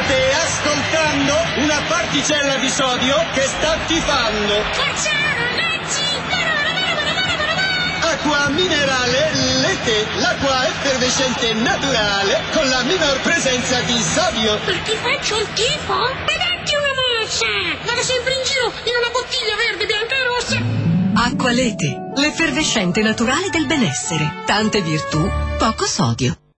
State ascoltando una particella di sodio che sta tifando. Acqua minerale Lete, l'acqua effervescente naturale con la minor presenza di sodio. Ma ti faccio il tifo? Ma datti una mossa! Vado sempre in giro in una bottiglia verde, bianca e rossa. Acqua Lete, l'effervescente naturale del benessere. Tante virtù, poco sodio.